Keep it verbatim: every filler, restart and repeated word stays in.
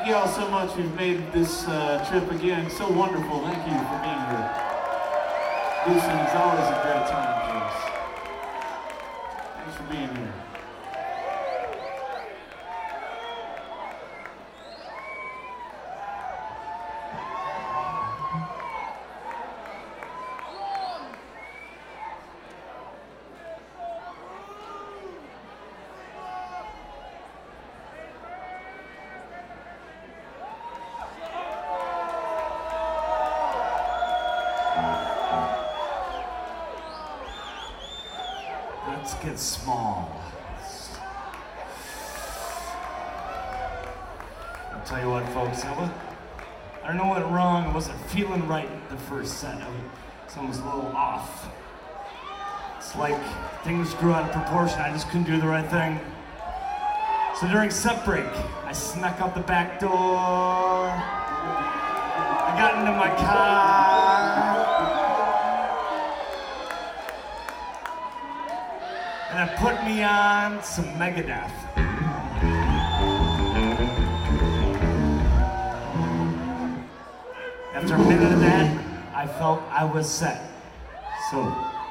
Thank you all so much. You've made this uh, trip again so wonderful. Thank you for being here. Houston is always a great time for us. Thanks for being here. Let's get small. I'll tell you what, folks, I, was, I don't know what went wrong. I wasn't feeling right the first set. I was, something was a little off. It's like things grew out of proportion. I just couldn't do the right thing. So during set break, I snuck out the back door. I got into my car. And it put me on some Megadeth. After a minute of that, I felt I was set. So